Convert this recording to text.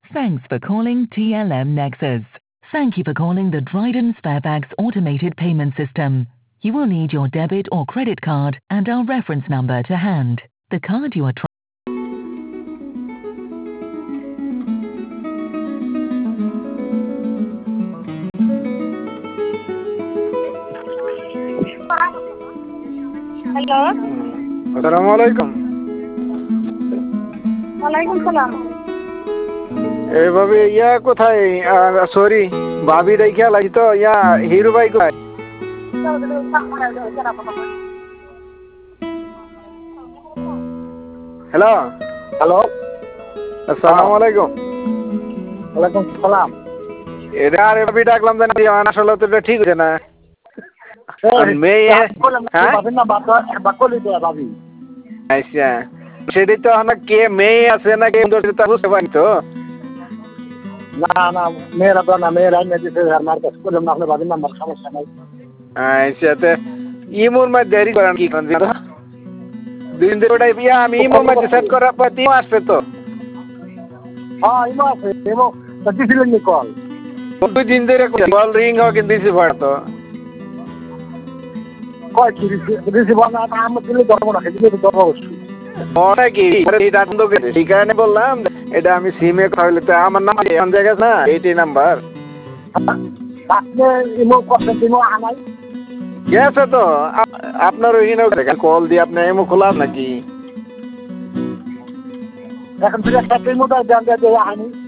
Thanks for calling TLM Nexus. Thank you for calling the Dryden Sparebags automated payment system. You will need your debit or credit card and our reference number to hand. The card you are trying. Hello, আসসালামু আলাইকুম। ওয়ালাইকুম সালাম। এইভাবে কোথায়? Sorry, ভাবি রেখে আলাই তো হিরু ভাই কোথায়? হ্যালো হ্যালো, আসসালামু আলাইকুম। ওয়ালাইকুম সালাম। এটা আর ভাবি ডাকলাম জানি আসলে তো এটা ঠিক হচ্ছে না। মেয়ে হ্যাঁ ভাবি আচ্ছা, সেটাই তো আমার কে মেয়ে আছে না কে বুঝতে পারি তো। না না, মেয়েরা তো না, মেয়েরা দিতে আমার কাছে করলাম না, আপনার ভাবির নাম্বার সমস্যা নাই। আচ্ছা, তো ইমোর মধ্যে দেরি করেন কি দিন ধরে ওটাই আমি ইমোর মধ্যে সেট করার পর আসছে তো। হ্যাঁ, ইমো আছে, ইমো দিছিলেন নি কল? 2 দিন ধরে কল রিং হোক কিন্তু দিছি তো কয় কি রিসিভ না, আমার দিলে ধরবো না, দিলে তো ধরবো অবশ্যই। এই কারণে বললাম এটা আমি সিমে খাওয়াইলে তো আমার নাম এমন জায়গায় না, এইটাই নাম্বার আপনি ইমো করছেন, ইমো আনাই গেছে তো। আপনার ওইখানে কল দিয়ে আপনার এমও খোলা নাকি? এখন থেকে একটা ইমো দেন, আনি